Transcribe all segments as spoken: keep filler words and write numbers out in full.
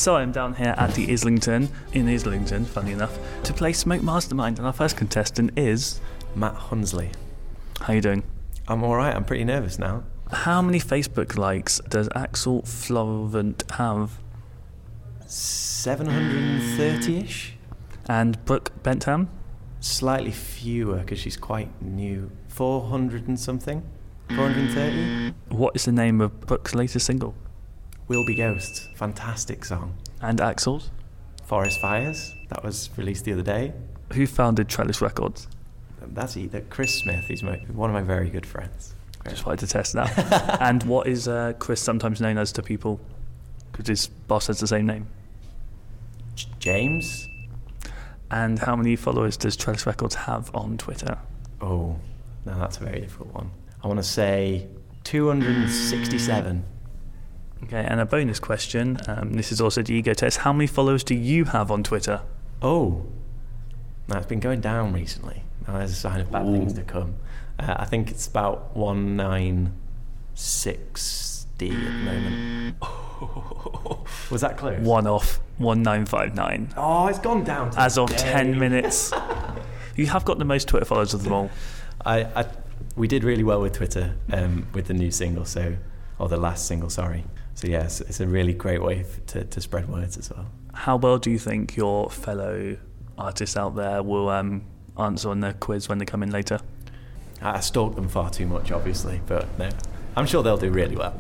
So I'm down here at the Islington, in Islington, funny enough, to play Smoke Mastermind, and our first contestant is... Matt Hunsley. How you doing? I'm alright, I'm pretty nervous now. How many Facebook likes does Axel Florent have? seven hundred thirty-ish? And Brooke Bentham? Slightly fewer, because she's quite new. four hundred and something? four hundred thirty? What is the name of Brooke's latest single? Will Be Ghosts. Fantastic song. And Axel's? Forest Fires. That was released the other day. Who founded Trellis Records? That's either Chris Smith. He's my, one of my very good friends. Just wanted to test that. And what is uh, Chris sometimes known as to people? Because his boss has the same name. J- James? And how many followers does Trellis Records have on Twitter? Oh, no, that's a very difficult one. I want to say two hundred sixty-seven. Okay, and a bonus question. Um, this is also the ego test. How many followers do you have on Twitter? Oh, no, it's been going down recently. Now there's a sign of bad Ooh. things to come. Uh, I think it's about one nine sixty at the moment. Was that close? One off. one nine five nine. Oh, it's gone down today. As of ten minutes. You have got the most Twitter followers of them all. I, I, we did really well with Twitter um, with the new single, so or the last single, sorry. So yes, it's a really great way f- to, to spread words as well. How well do you think your fellow artists out there will um, answer on the quiz when they come in later? I stalk them far too much, obviously, but no, I'm sure they'll do really well.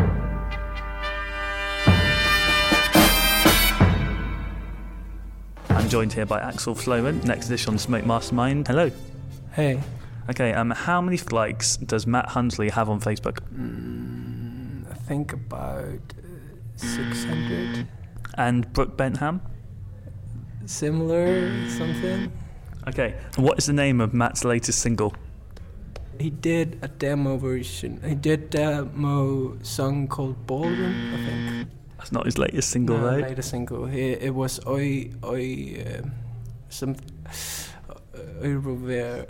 I'm joined here by Axel Florent, next edition on Smoke Mastermind. Hello. Hey. Okay, um, how many likes does Matt Hunsley have on Facebook? Mm, I think about uh, six hundred. And Brooke Bentham? Similar something. Okay, what is the name of Matt's latest single? He did a demo version. He did a demo song called Ballroom, I think. That's not his latest single, no, though. latest single. He, it was Oi Oi uh, some Oi Rover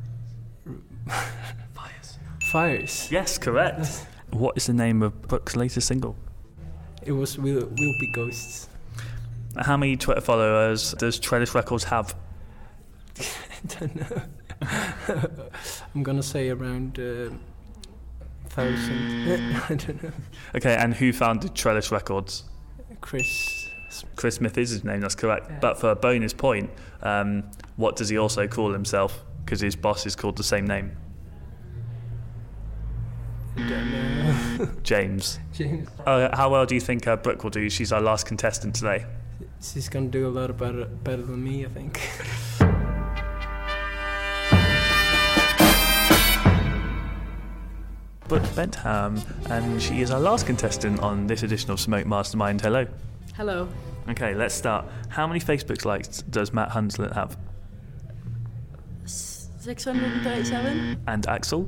Fires. Fires. Yes, correct. What is the name of Brooke's latest single? It was Will Will Be Ghosts. How many Twitter followers does Trellis Records have? I don't know. I'm gonna say around uh, thousand. I don't know. Okay, and who founded Trellis Records? Chris. Chris Smith is his name, that's correct. Yeah. But for a bonus point, um, what does he also call himself? Because his boss is called the same name. I don't know. James. James. Uh, how well do you think uh, Brooke will do? She's our last contestant today. She's gonna do a lot better better than me, I think. Brooke Bentham, and she is our last contestant on this edition of Smoke Mastermind. Hello. Hello. Okay, let's start. How many Facebook likes does Matt Hunsley have? six hundred thirty-seven. And Axel?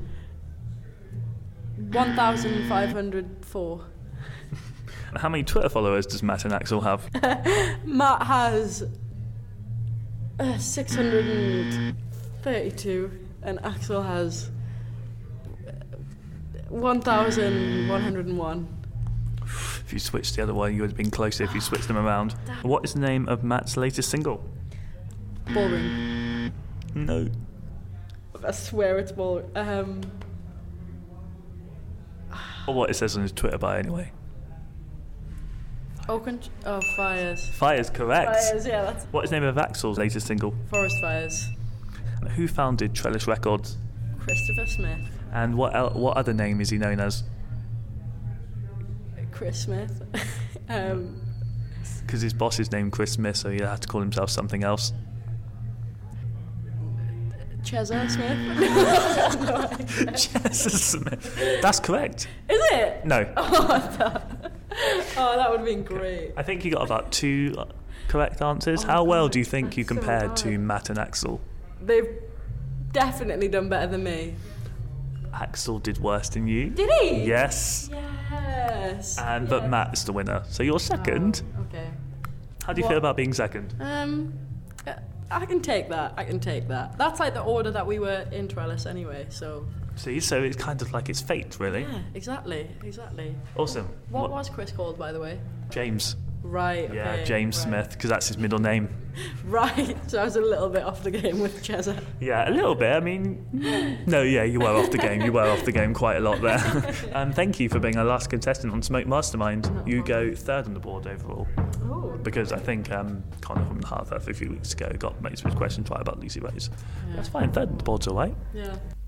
one thousand five hundred four. How many Twitter followers does Matt and Axel have? Matt has uh, six hundred thirty-two and Axel has one thousand one hundred one. If you switched the other one, you would have been closer if you switched them around. What is the name of Matt's latest single? Ballroom. No. I swear it's ballroom. Um, Or what it says on his Twitter bio anyway. Oaken. Oh, Fires. Fire's correct. Fires, yeah, that's. What is the name of Axel's latest single? Forest Fires. Who founded Trellis Records? Christopher Smith. And what el- what other name is he known as? Chris Smith. um, Because his boss is named Chris Smith, so he'd have to call himself something else. Chezza Smith. Chezza Smith. That's correct. Is it? No. Oh, I thought- oh, that would have been great. I think you got about two correct answers. Oh, How well God, do you think that's you so compared to hard. Matt and Axel? They've definitely done better than me. Axel did worse than you. Did he? Yes. Yes. And but yes. Matt is the winner. So you're second. Oh, okay. How do you What? feel about being second? Um, uh, I can take that. I can take that. That's like the order that we were in Trellis anyway. So. See, so it's kind of like it's fate, really. Yeah, exactly, exactly. Awesome. What was Chris called, by the way? James. Right. Okay, Yeah, James right. Smith, because that's his middle name. Right. So I was a little bit off the game with Cheza. Yeah, a little bit. I mean, no, yeah, you were off the game. You were off the game quite a lot there. And thank you for being our last contestant on Smoke Mastermind. You go third on the board overall. Oh. Because I think um, Connor from the Hearth Earth a few weeks ago got most of his questions right about Lucy Rose. Yeah. That's fine. Third on the board's all right. Yeah.